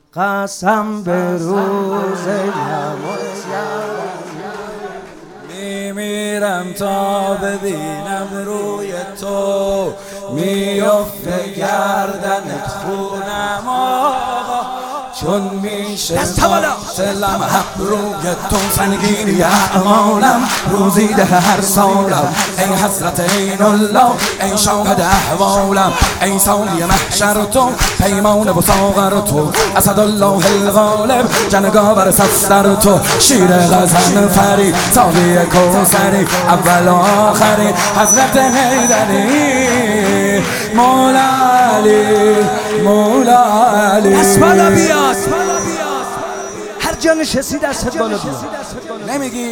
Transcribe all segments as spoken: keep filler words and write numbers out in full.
قسم به روز میمیرم تا ببینم روی تو میفته گردنت خونم آقا، چون میشه دلم روی تو سنگینی اعمالم، روزی ده هر سالم ای حضرت عین الله، ای شاهد احوالم، ای سالی محشر تو، پیمان و ساغر تو، اسدالله الغالب، جنگاور سستر تو، شیر غزن فری، ساقی کوثری، اول آخری، حضرت حیدری، مولا علی، مولا علی. دست بالا بیاد، هر جا نشستی دستت بالا بیاد. نمیگی؟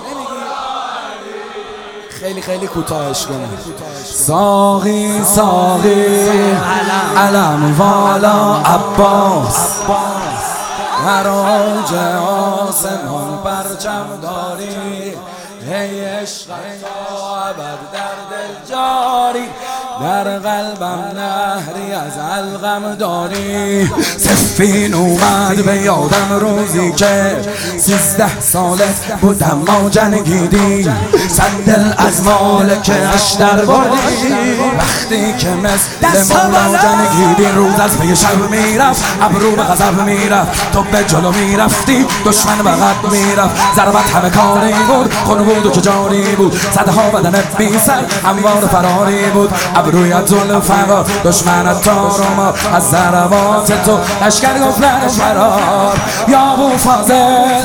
خیلی خیلی کوتاهش کنم. ساقی ساقی علم والا عباس، هر آج آسمان پرچم داری، ای عشق تا ابد در دل جاری، در قلبم نهری از علقم داری. سفین اومد به یادم روزی که سیزده ساله بودم ما جنگیدیم، صد دل از مالکش در بردی، وقتی که مثل مولا جنگیدی. روز از پی شب میرفت، ابرو به غضب میرفت، تو به جلو میرفتی، دشمن به قد میرفت، ضربت همه کاری بود، خون بود و که جاری بود، صدها بدن بی سر هموار فراری بود، ابرویت ذوالفقار دشمنت تار و مار، از ضربات تو لشکر گفتن فرار. یا ابوالفاضل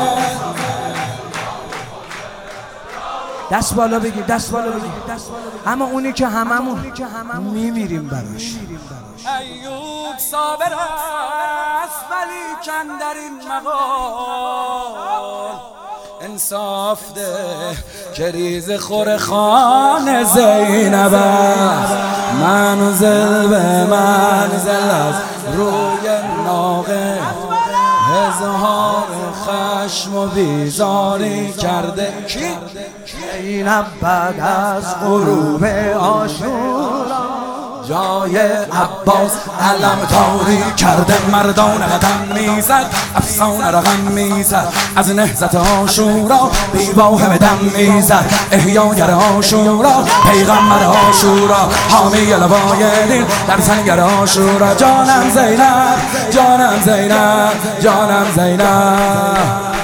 دست بالا بگیر، دست بالا بگیر. اما اونی که هممون میمیریم براش. ایوب صابر است ولیکن در این مقام انصاف ده که ریز خور خان زینب است، منزل به منزل از روی ناقه، اظهار خشم و بیزاری کرده زینب بعد از غروب عاشورا جای عباس علم تاری کرده، مردان قدم میزد، افسانه رقم میزد، از نهضت عاشورا بیواهم دم میزد، احیاگر عاشورا پیغمبر عاشورا، حامی لوای دین در سنگر عاشورا. جانم زینب، جانم زینب، جانم زینب.